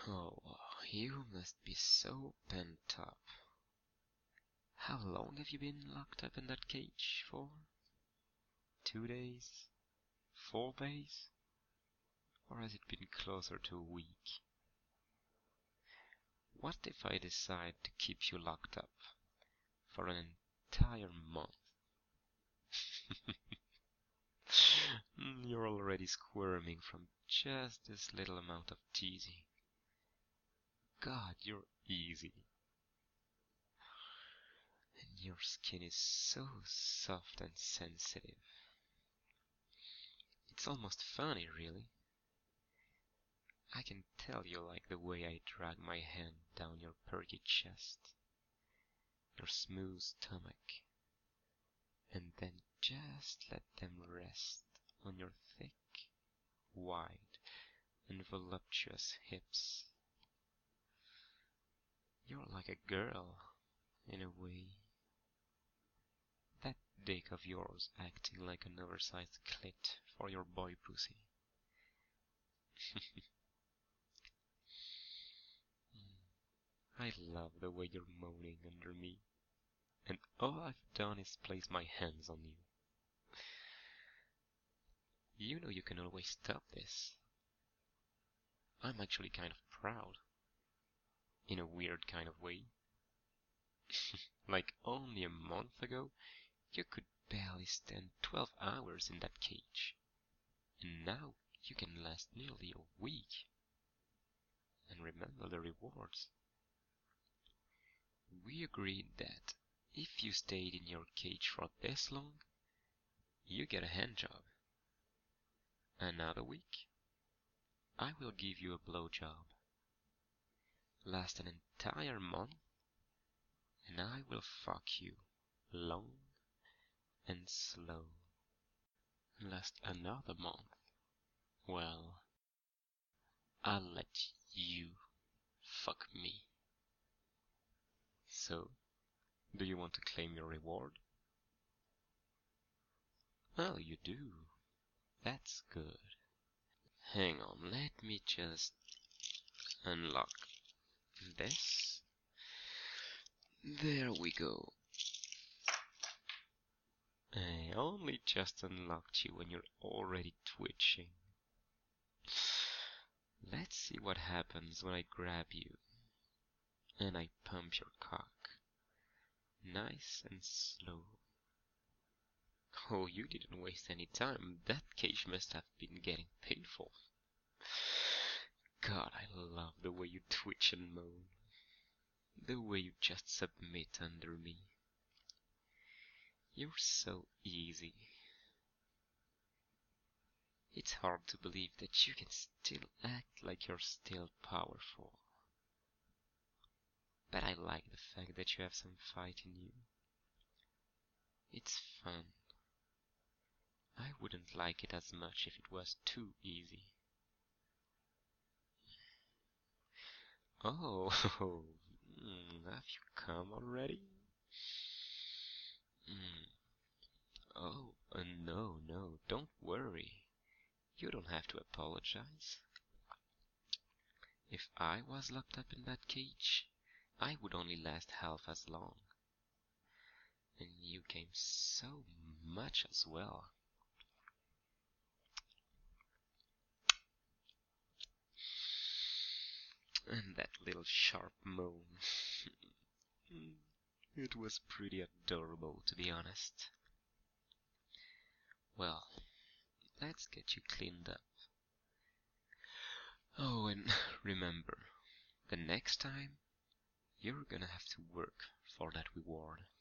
Oh, you must be so pent up. How long have you been locked up in that cage for? 2 days? 4 days? Or has it been closer to a week? What if I decide to keep you locked up for an entire month? You're already squirming from just this little amount of teasing. God, you're easy. And your skin is so soft and sensitive. It's almost funny, really. I can tell you like the way I drag my hand down your perky chest, your smooth stomach, and then just let them rest on your thick, wide, and voluptuous hips. You're like a girl, in a way. That dick of yours acting like an oversized clit for your boy pussy. I love the way you're moaning under me, and all I've done is place my hands on you. You know you can always stop this. I'm actually kind of proud. In a weird kind of way. Like only a month ago, you could barely stand 12 hours in that cage. And now you can last nearly a week. And remember the rewards. We agreed that if you stayed in your cage for this long, you get a hand job. Another week, I will give you a blowjob. Last an entire month, and I will fuck you long and slow. Last another month, well, I'll let you fuck me. So, do you want to claim your reward? Oh, you do. That's good. Hang on, let me just unlock this. There we go. I only just unlocked you when you're already twitching. Let's see what happens when I grab you and I pump your cock. Nice and slow. Oh, you didn't waste any time. That cage must have been getting painful. God, I love the way you twitch and moan. The way you just submit under me. You're so easy. It's hard to believe that you can still act like you're still powerful. But I like the fact that you have some fight in you. It's fun. I wouldn't like it as much if it was too easy. Oh, have you come already? Oh, no, don't worry. You don't have to apologize. If I was locked up in that cage, I would only last half as long. And you came so much as well. And that little sharp moan. It was pretty adorable, to be honest. Well, let's get you cleaned up. Oh, and remember, the next time, you're gonna have to work for that reward.